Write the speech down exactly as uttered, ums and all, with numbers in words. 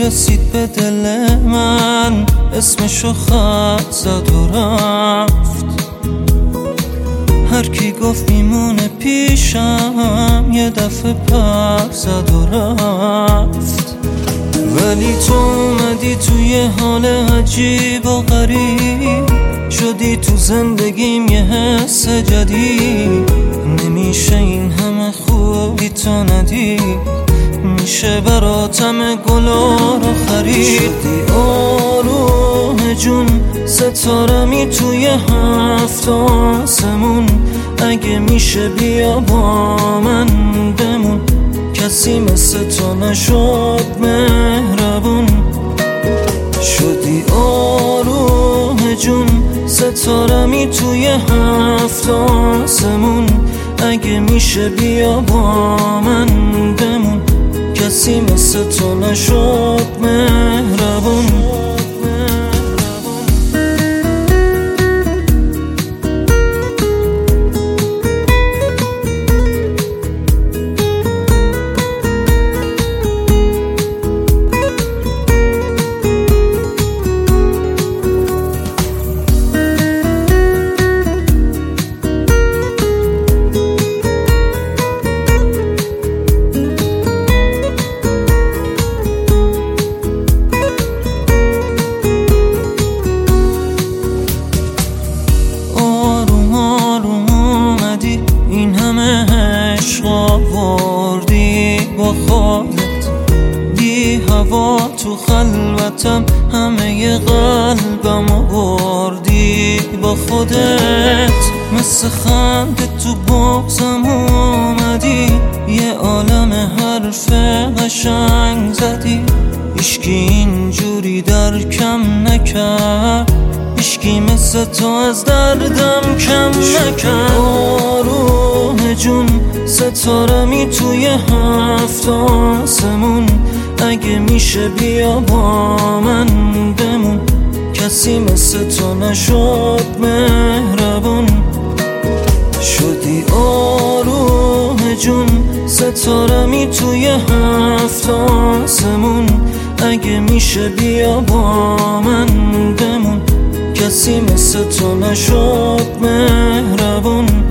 رسید به دل من، اسمشو خط زد و رفت. هر کی گفت میمونه پیشم، یه دفعه پر زد و رفت. ولی تو اومدی توی حال عجیب و غریب، شدی تو زندگیم یه حس جدید. نمیشه این همه خوبی تو ندید، میشه براتم گلا رو خرید. شدی آروم جون، ستارمی توی هفت آسمون. اگه میشه بیا با من بمون، کسی مثل تو نشد مهربون. شدی آروم جون، ستارمی توی هفت آسمون. اگه میشه بیا با من بمون، کسی مثل تو نشد مهربون. این همه عشق آوردی با خودت، بی هوا تو خلوتم همه قلبم آوردی با خودت. مثل خنده تو بغزم اومدی، یه عالم حرف قشنگ زدی. هیچکی اینجوری درکم نکرد، هیچکی مثل تو از دردم کم نکرد. آروم جون، ستارمی توی هفت آسمون. اگه میشه بیا با من بمون، کسی مثل تو نشد مهربون. شدی آروم جون، ستارمی توی هفت آسمون. اگه میشه بیا با من بمون، کسی مثل تو نشد مهربون.